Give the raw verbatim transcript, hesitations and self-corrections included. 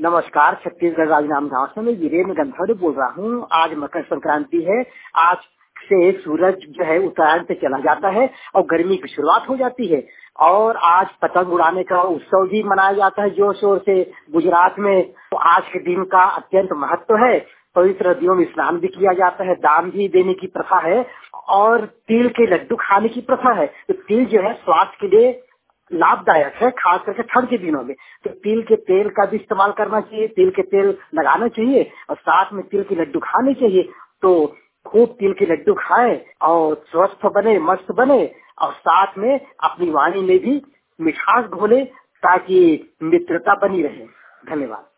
नमस्कार, छत्तीसगढ़ राजनांदगांव से मैं वीरेंद्र गंधर्व बोल रहा हूँ। आज मकर संक्रांति है। आज से सूरज जो है उत्तरायण पे चला जाता है और गर्मी की शुरुआत हो जाती है। और आज पतंग उड़ाने का उत्सव भी मनाया जाता है जोर शोर से गुजरात में। तो आज के दिन का अत्यंत महत्व है। पवित्र नदियों में स्नान भी किया जाता है, दान भी देने की प्रथा है और तिल के लड्डू खाने की प्रथा है। तो तिल जो है स्वास्थ्य के लिए लाभदायक है, खास करके ठंड के दिनों में। तो तिल के तेल का भी इस्तेमाल करना चाहिए, तिल के तेल लगाना चाहिए और साथ में तिल के लड्डू खाने चाहिए। तो खूब तिल के लड्डू खाएं और स्वस्थ बने, मस्त बने और साथ में अपनी वाणी में भी मिठास घोले ताकि मित्रता बनी रहे। धन्यवाद।